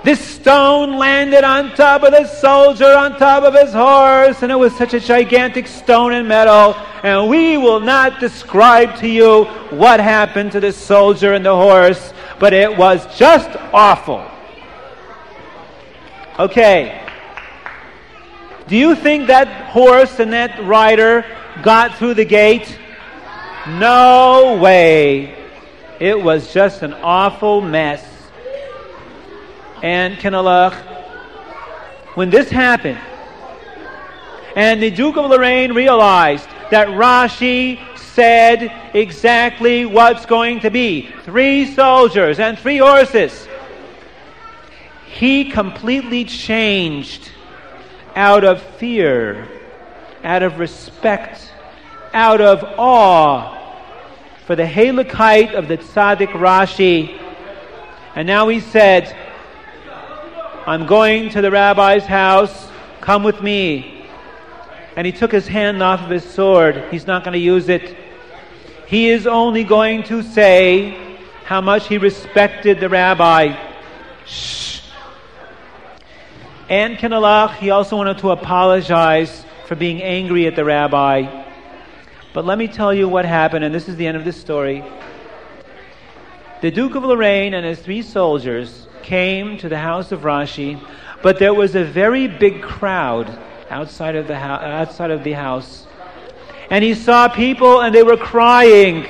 This stone landed on top of the soldier, on top of his horse, and it was such a gigantic stone and metal, and we will not describe to you what happened to the soldier and the horse, but it was just awful. Okay. Do you think that horse and that rider got through the gate? No way. It was just an awful mess. And Kinalach, when this happened, and the Duke of Lorraine realized that Rashi said exactly what's going to be, 3 soldiers and 3 horses, he completely changed out of fear, out of respect, out of awe for the Halakite of the Tzaddik Rashi. And now he said, I'm going to the rabbi's house, come with me. And he took his hand off of his sword. He's not going to use it. He is only going to say how much he respected the rabbi. Shh. And Kinalach, he also wanted to apologize for being angry at the rabbi. But let me tell you what happened, and this is the end of this story. The Duke of Lorraine and his 3 soldiers came to the house of Rashi, but there was a very big crowd outside of the house. And he saw people and they were crying.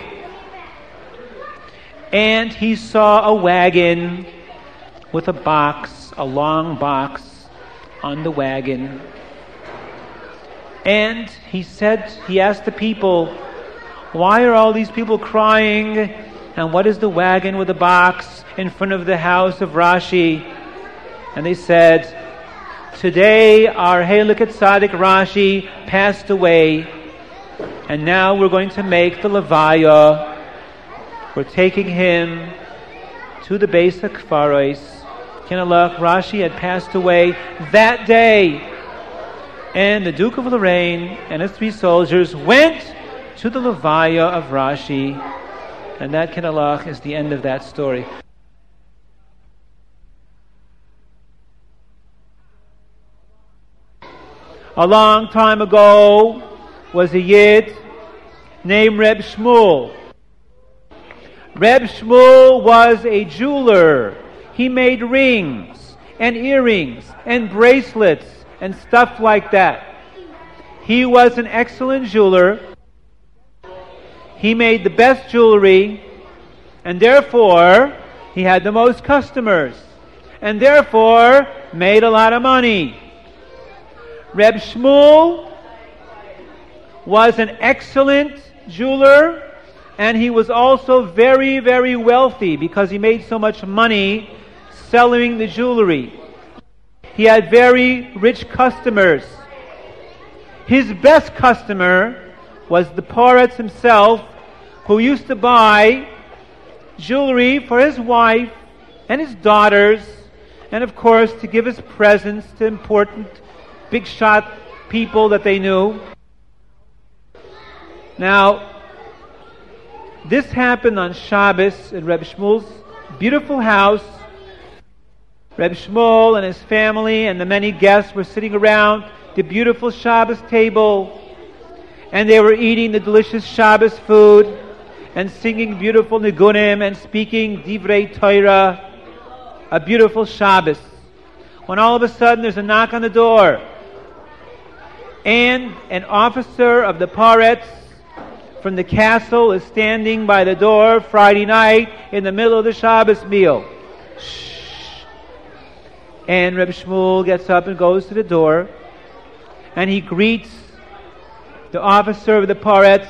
And he saw a wagon with a box, a long box on the wagon. And he asked the people, why are all these people crying? And what is the wagon with the box in front of the house of Rashi? And they said, today our Halikat Tzaddik Rashi passed away, and now we're going to make the Levaya. We're taking him to the Beis HaKfaros. Kinalach, Rashi had passed away that day. And the Duke of Lorraine and his 3 soldiers went to the Levaya of Rashi. And that, Kinalach, is the end of that story. A long time ago was a Yid named Reb Shmuel. Reb Shmuel was a jeweler. He made rings and earrings and bracelets and stuff like that. He was an excellent jeweler. He made the best jewelry, and therefore he had the most customers, and therefore made a lot of money. Reb Shmuel was an excellent jeweler, and he was also very, very wealthy because he made so much money selling the jewelry. He had very rich customers. His best customer was the Poretz himself, who used to buy jewelry for his wife and his daughters, and of course to give his presents to important big shot people that they knew. Now, this happened on Shabbos in Reb Shmuel's beautiful house. Reb Shmuel and his family and the many guests were sitting around the beautiful Shabbos table, and they were eating the delicious Shabbos food and singing beautiful nigunim and speaking divrei Torah, a beautiful Shabbos. When all of a sudden there's a knock on the door, and an officer of the Poretz from the castle is standing by the door Friday night in the middle of the Shabbos meal. Shh. And Reb Shmuel gets up and goes to the door, and he greets the officer of the Poretz.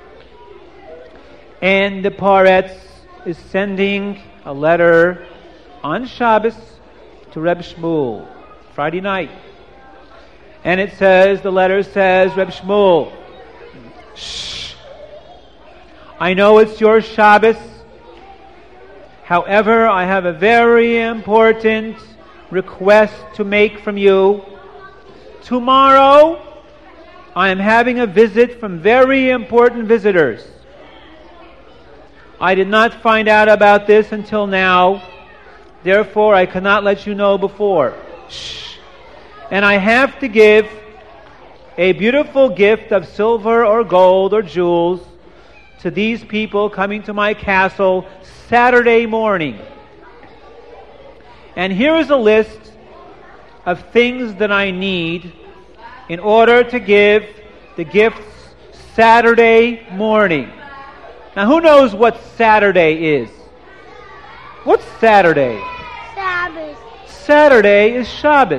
And the Poretz is sending a letter on Shabbos to Reb Shmuel, Friday night. And the letter says, Reb Shmuel, shh, I know it's your Shabbos. However, I have a very important request to make from you. Tomorrow, I am having a visit from very important visitors. I did not find out about this until now. Therefore, I cannot let you know before. Shh. And I have to give a beautiful gift of silver or gold or jewels to these people coming to my castle Saturday morning. And here is a list of things that I need in order to give the gifts Saturday morning. Now, who knows what Saturday is? What's Saturday? Shabbos. Saturday is Shabbos.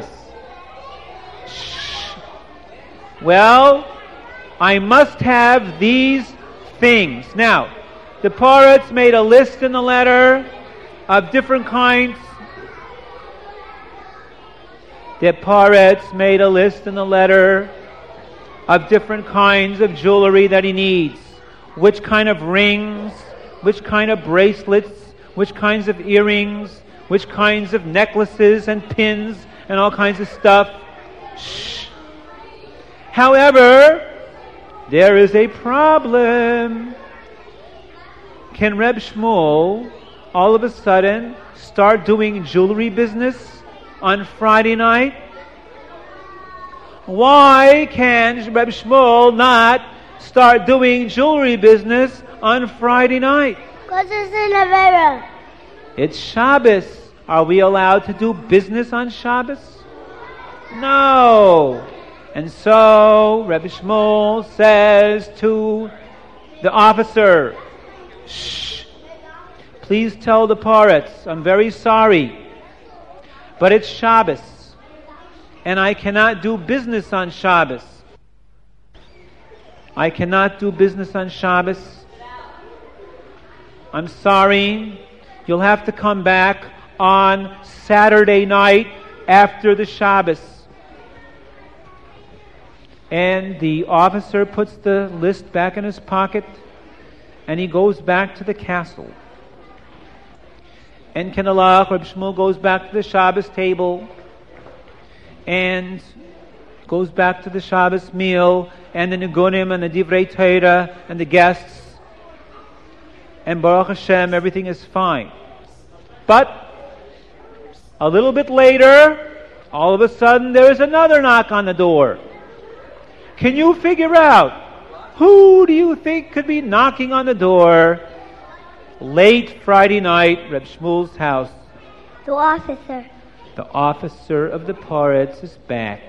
Shh. Well, I must have these things. Now, the Poritz made a list in the letter of different kinds. The Poritz made a list in the letter of different kinds of jewelry that he needs. Which kind of rings, which kind of bracelets, which kinds of earrings, which kinds of necklaces and pins and all kinds of stuff. Shh. However, there is a problem. Can Reb Shmuel all of a sudden start doing jewelry business on Friday night? Why can Reb Shmuel not start doing jewelry business on Friday night? Because it's in Avera. It's Shabbos. Are we allowed to do business on Shabbos? No. And so Reb Shmuel says to the officer, shh, please tell the Poritz, I'm very sorry, but it's Shabbos, and I cannot do business on Shabbos. I cannot do business on Shabbos. I'm sorry. You'll have to come back on Saturday night after the Shabbos. And the officer puts the list back in his pocket, and he goes back to the castle. And Kenalach, Reb Shmuel goes back to the Shabbos table, and goes back to the Shabbos meal, and the Nigunim, and the Divrei Torah, and the guests. And Baruch Hashem, everything is fine. But a little bit later, all of a sudden, there is another knock on the door. Can you figure out who do you think could be knocking on the door late Friday night, Reb Shmuel's house? The officer. The officer of the Poritz is back.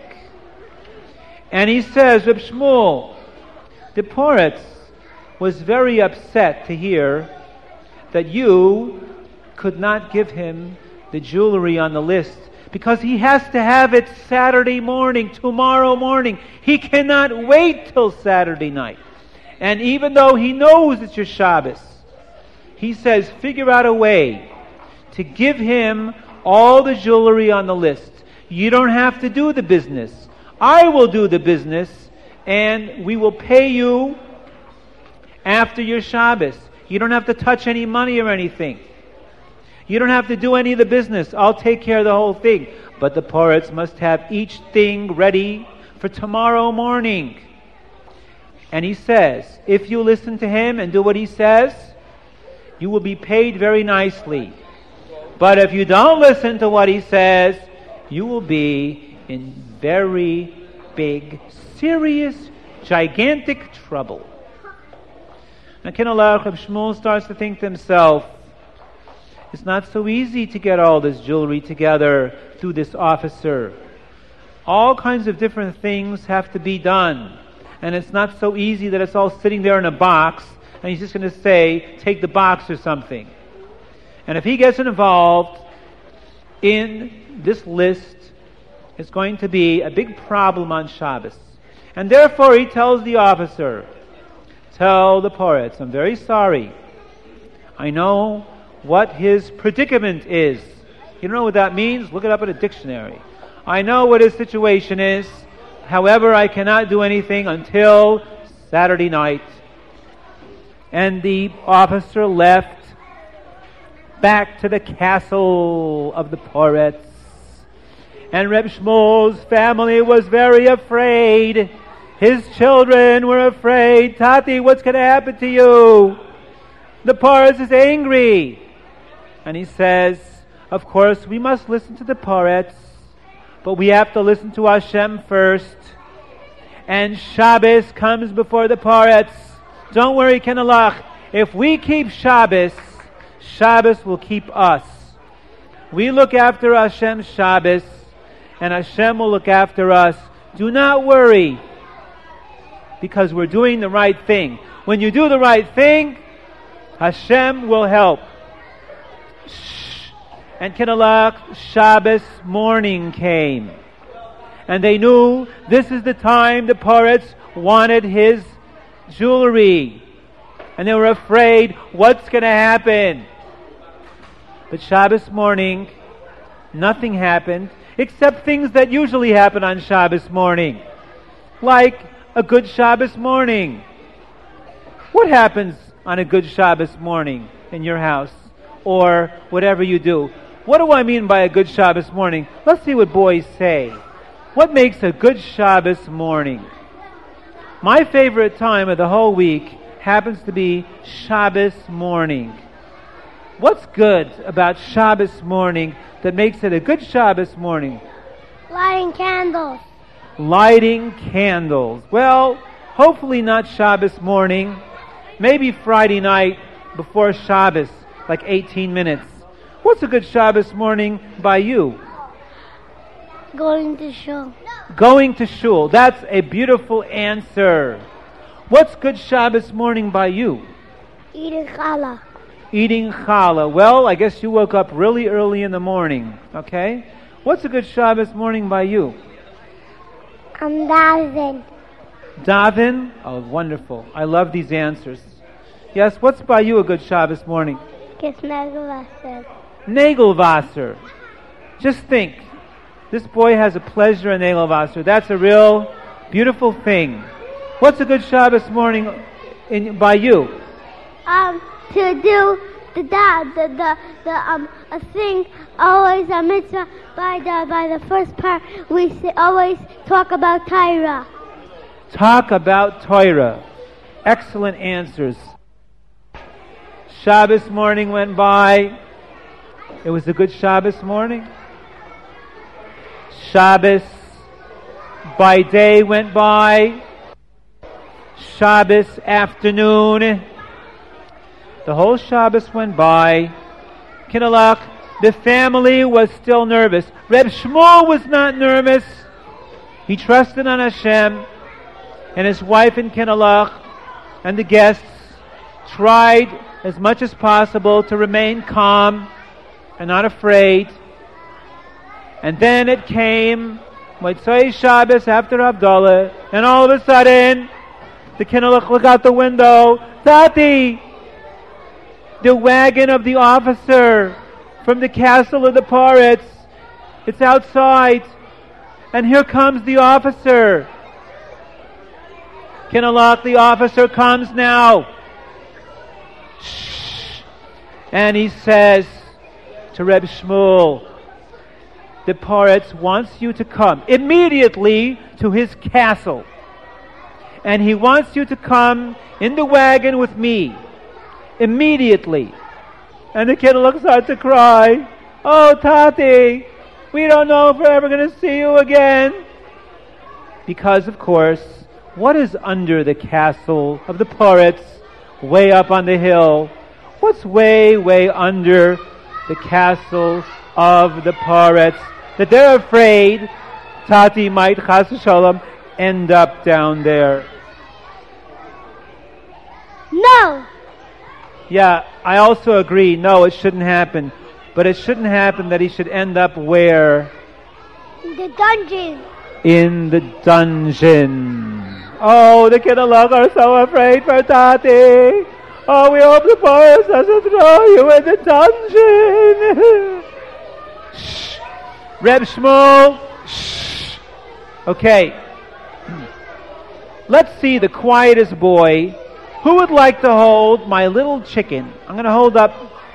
And he says, Reb Shmuel, the Poritz was very upset to hear that you could not give him the jewelry on the list, because he has to have it Saturday morning, tomorrow morning. He cannot wait till Saturday night. And even though he knows it's your Shabbos, he says, figure out a way to give him all the jewelry on the list. You don't have to do the business. I will do the business, and we will pay you after your Shabbos. You don't have to touch any money or anything. You don't have to do any of the business. I'll take care of the whole thing. But the Poritz must have each thing ready for tomorrow morning. And he says, if you listen to him and do what he says, you will be paid very nicely. But if you don't listen to what he says, you will be in very big, serious, gigantic trouble. Now, Kenalach, Reb Shmuel starts to think to himself, it's not so easy to get all this jewelry together through this officer. All kinds of different things have to be done. And it's not so easy that it's all sitting there in a box and he's just going to say, take the box or something. And if he gets involved in this list, it's going to be a big problem on Shabbos. And therefore he tells the officer, tell the Poritz, I'm very sorry. I know what his predicament is. You don't know what that means? Look it up in a dictionary. I know what his situation is. However, I cannot do anything until Saturday night. And the officer left back to the castle of the Poritz. And Reb Shmuel's family was very afraid. His children were afraid. Tati, what's going to happen to you? The Poritz is angry. And he says, Of course, we must listen to the Poretz, but we have to listen to Hashem first. And Shabbos comes before the Poretz. Don't worry, Kenalach. If we keep Shabbos, Shabbos will keep us. We look after Hashem's Shabbos, and Hashem will look after us. Do not worry, because we're doing the right thing. When you do the right thing, Hashem will help. And Kenalach, Shabbos morning came. And they knew this is the time the Poretz wanted his jewelry. And they were afraid, what's going to happen? But Shabbos morning, nothing happened, except things that usually happen on Shabbos morning. Like a good Shabbos morning. What happens on a good Shabbos morning in your house? Or whatever you do. What do I mean by a good Shabbos morning? Let's see what boys say. What makes a good Shabbos morning? My favorite time of the whole week happens to be Shabbos morning. What's good about Shabbos morning that makes it a good Shabbos morning? Lighting candles. Lighting candles. Well, hopefully not Shabbos morning. Maybe Friday night before Shabbos, like 18 minutes. What's a good Shabbos morning by you? Going to shul. Going to shul. That's a beautiful answer. What's good Shabbos morning by you? Eating challah. Eating challah. Well, I guess you woke up really early in the morning. Okay? What's a good Shabbos morning by you? Daven. Daven? Oh, wonderful. I love these answers. Yes, what's by you a good Shabbos morning? Kiss Nagelwasser. Nagelwasser. Just think. This boy has a pleasure in Nagelwasser. That's a real beautiful thing. What's a good Shabbos morning by you? To do a thing, always a mitzvah by the first part. We always talk about Torah. Talk about Torah. Excellent answers. Shabbos morning went by. It was a good Shabbos morning. Shabbos by day went by. Shabbos afternoon. The whole Shabbos went by. Kinalach, the family was still nervous. Reb Shmuel was not nervous. He trusted on Hashem. And his wife and Kinalach and the guests tried as much as possible to remain calm and not afraid. And then it came Motzei Shabbos after Havdalah, and all of a sudden the Kinalach look out the window. Tati! The wagon of the officer from the castle of the Poretz. It's outside. And here comes the officer. Kinalach, the officer comes now. Shh. And he says to Reb Shmuel, the Poretz wants you to come immediately to his castle. And he wants you to come in the wagon with me. Immediately. And the kid looks out to cry. Oh, Tati, we don't know if we're ever going to see you again. Because, of course, what is under the castle of the Poretz, way up on the hill? What's way, way under the castle of the Poretz? That they're afraid Tati might, chas v'sholom, end up down there. No! Yeah, I also agree. No, it shouldn't happen. But it shouldn't happen that he should end up where? In the dungeon. In the dungeon. Oh, the Kinalach are so afraid for Tati. Oh, we hope the Poretz doesn't throw you in the dungeon. Shh. Reb Shmuel. Shh. Okay. Let's see the quietest boy. Who would like to hold my little chicken? I'm going to hold up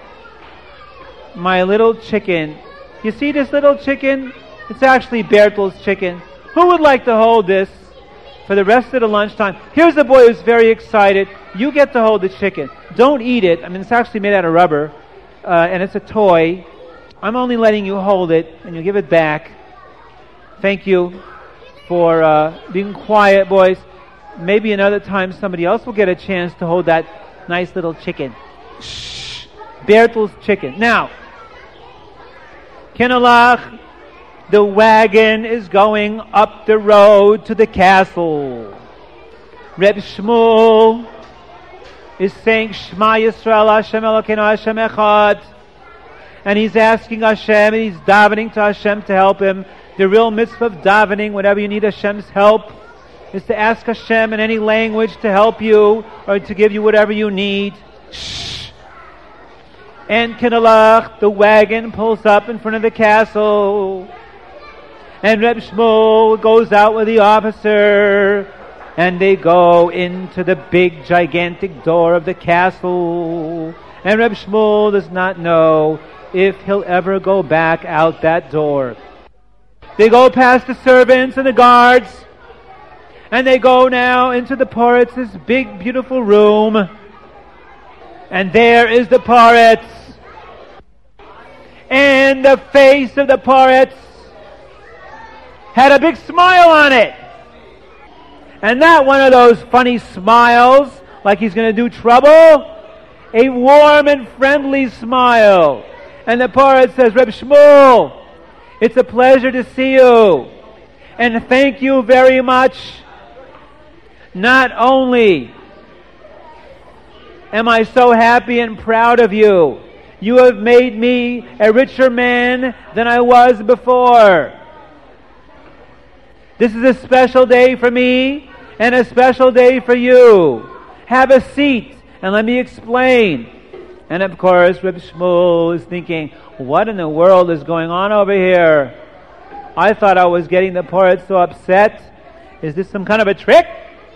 my little chicken. You see this little chicken? It's actually Bertel's chicken. Who would like to hold this for the rest of the lunchtime? Here's the boy who's very excited. You get to hold the chicken. Don't eat it. I mean, it's actually made out of rubber, and it's a toy. I'm only letting you hold it, and you give it back. Thank you for being quiet, boys. Maybe another time somebody else will get a chance to hold that nice little chicken. Shh. Bertel's chicken. Now, Kinalach, the wagon is going up the road to the castle. Reb Shmuel is saying Shema Yisrael Hashem Elokeinu Hashem Echad, and he's asking Hashem, and he's davening to Hashem to help him. The real mitzvah of davening, whenever you need Hashem's help, is to ask Hashem in any language to help you or to give you whatever you need. Shh. And Kinalach, the wagon pulls up in front of the castle, and Reb Shmuel goes out with the officer, and they go into the big, gigantic door of the castle. And Reb Shmuel does not know if he'll ever go back out that door. They go past the servants and the guards, and they go now into the Poretz, this big, beautiful room. And there is the Poretz. And the face of the Poretz had a big smile on it. And not one of those funny smiles like he's going to do trouble. A warm and friendly smile. And the Poretz says, Reb Shmuel, it's a pleasure to see you. And thank you very much. Not only am I so happy and proud of you, you have made me a richer man than I was before. This is a special day for me and a special day for you. Have a seat and let me explain. And of course, Reb Shmuel is thinking, what in the world is going on over here? I thought I was getting the Poretz so upset. Is this some kind of a trick?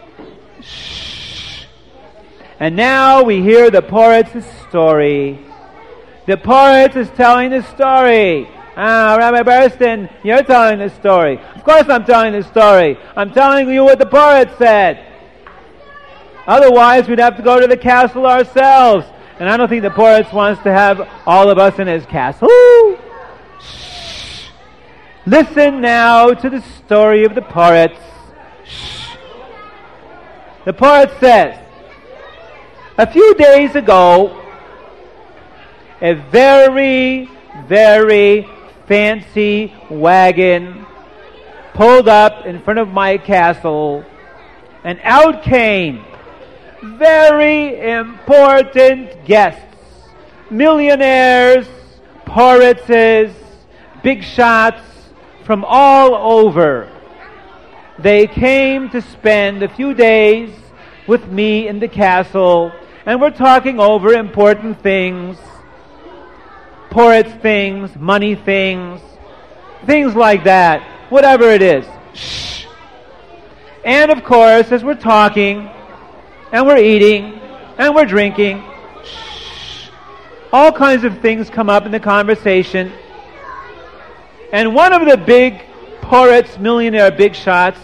Shh. And now we hear the Poretz's story. The Poretz is telling the story. Rabbi Berston, you're telling the story. Of course I'm telling the story. I'm telling you what the Poretz said. Otherwise, we'd have to go to the castle ourselves. And I don't think the Poretz wants to have all of us in his castle. Shh. Listen now to the story of the Poretz. Shh. The Poretz says, a few days ago, a very, very fancy wagon pulled up in front of my castle, and out came very important guests, millionaires, Poretzes, big shots from all over. They came to spend a few days with me in the castle, and we're talking over important things, Poretz things, money things, things like that, whatever it is. Shh. And of course, as we're talking, and we're eating, and we're drinking, shh, all kinds of things come up in the conversation. And one of the big Poretz millionaire big shots,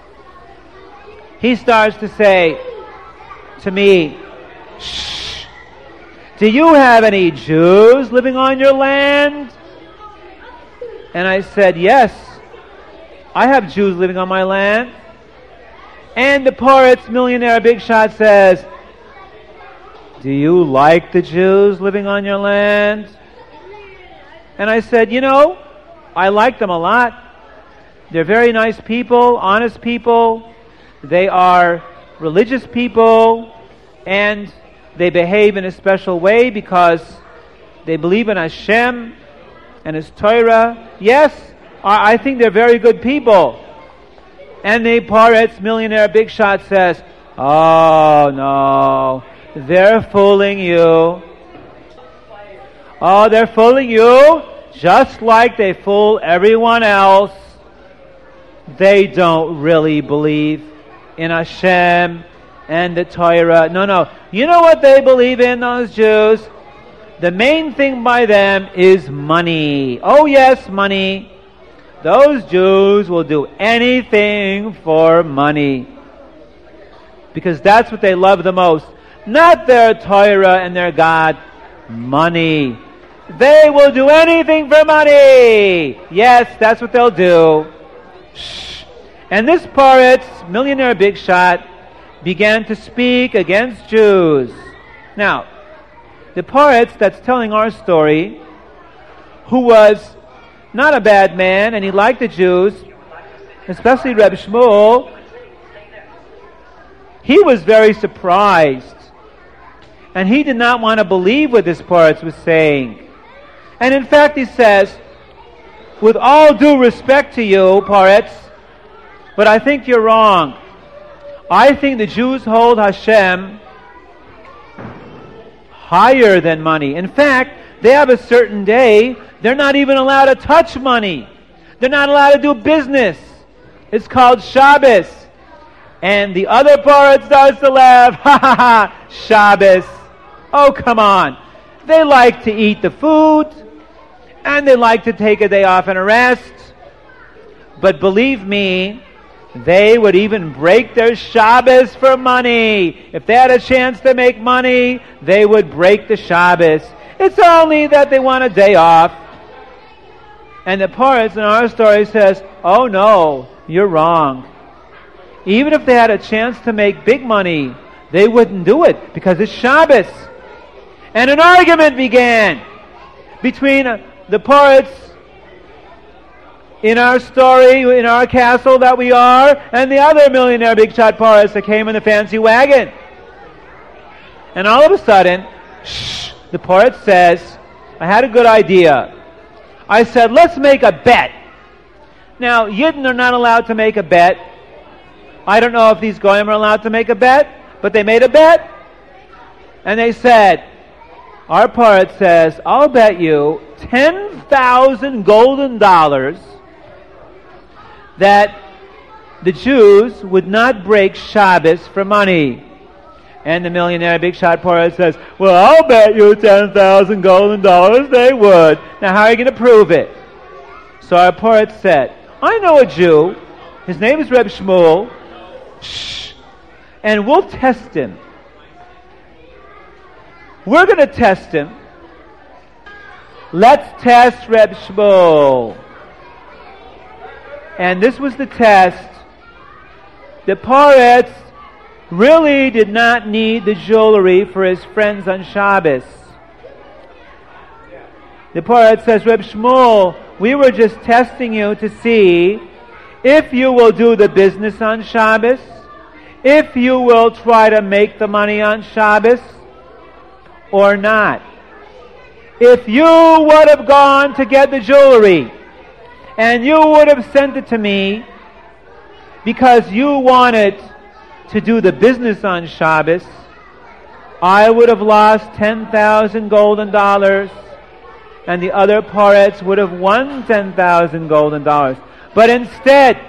he starts to say to me, shh, do you have any Jews living on your land? And I said, yes, I have Jews living on my land. And the Poretz millionaire big shot says, do you like the Jews living on your land? And I said, I like them a lot. They're very nice people, honest people. They are religious people, and they behave in a special way because they believe in Hashem and His Torah. Yes, I think they're very good people. And the Poretz millionaire big shot says, oh no, they're fooling you. Oh, they're fooling you just like they fool everyone else. They don't really believe in Hashem and the Torah. No. You know what they believe in, those Jews? The main thing by them is money. Oh yes, money. Those Jews will do anything for money. Because that's what they love the most. Not their Torah and their God. Money. They will do anything for money. Yes, that's what they'll do. Shh. And this Poretz, millionaire big shot, began to speak against Jews. Now, the Poretz that's telling our story, who was not a bad man, and he liked the Jews, especially Reb Shmuel, he was very surprised. And he did not want to believe what this Poretz was saying. And in fact, he says, with all due respect to you, Poretz, but I think you're wrong. I think the Jews hold Hashem higher than money. In fact, they have a certain day, they're not even allowed to touch money. They're not allowed to do business. It's called Shabbos. And the other Poretz starts to laugh. Ha ha ha, Shabbos. Oh, come on. They like to eat the food, and they like to take a day off and a rest. But believe me, they would even break their Shabbos for money. If they had a chance to make money, they would break the Shabbos. It's only that they want a day off. And the Poretz in our story says, oh no, you're wrong. Even if they had a chance to make big money, they wouldn't do it because it's Shabbos. And an argument began between the Poretz in our story, in our castle that we are, and the other millionaire big shot Poretz that came in the fancy wagon. And all of a sudden, the Poretz says, I had a good idea. I said, let's make a bet. Now, Yidden are not allowed to make a bet. I don't know if these Goyim are allowed to make a bet, but they made a bet. And they said, our Poretz says, I'll bet you 10,000 golden dollars that the Jews would not break Shabbos for money. And the millionaire big shot Poretz says, well, I'll bet you 10,000 golden dollars they would. Now, how are you going to prove it? So our Poretz said, I know a Jew. His name is Reb Shmuel. Shh. And we'll test him. We're going to test him. Let's test Reb Shmuel. And this was the test. The Poretz really did not need the jewelry for his friends on Shabbos. The Poretz says, Reb Shmuel, we were just testing you to see if you will do the business on Shabbos, if you will try to make the money on Shabbos, or not. If you would have gone to get the jewelry, and you would have sent it to me because you wanted to do the business on Shabbos, I would have lost 10,000 golden dollars, and the other Poretz would have won 10,000 golden dollars. But instead,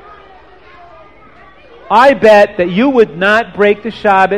I bet that you would not break the Shabbos,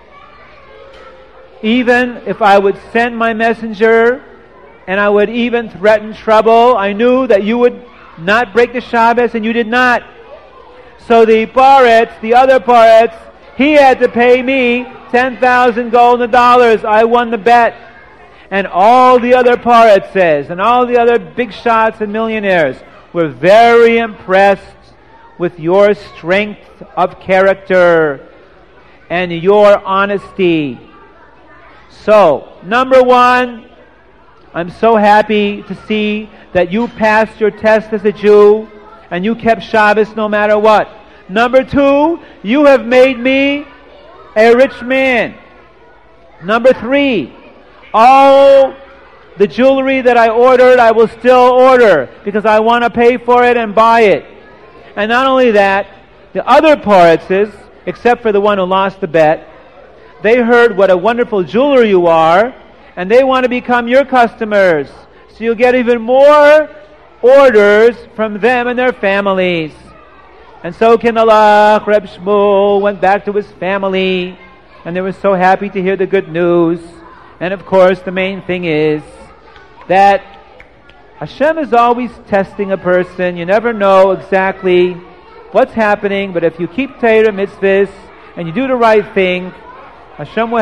even if I would send my messenger and I would even threaten trouble. I knew that you would not break the Shabbos, and you did not. So the Poretz, the other Poretz, he had to pay me 10,000 golden dollars. I won the bet. And all the other Poretzes and all the other big shots and millionaires were very impressed with your strength of character and your honesty. So, number one, I'm so happy to see that you passed your test as a Jew and you kept Shabbos no matter what. Number two, you have made me a rich man. Number three, all the jewelry that I ordered, I will still order because I want to pay for it and buy it. And not only that, the other Poretzes, except for the one who lost the bet, they heard what a wonderful jeweler you are, and they want to become your customers. So you'll get even more orders from them and their families. And so Kinalach, Reb Shmuel went back to his family, and they were so happy to hear the good news. And of course, the main thing is that Hashem is always testing a person. You never know exactly what's happening, but if you keep Torah mitzvahs and you do the right thing, Hashem will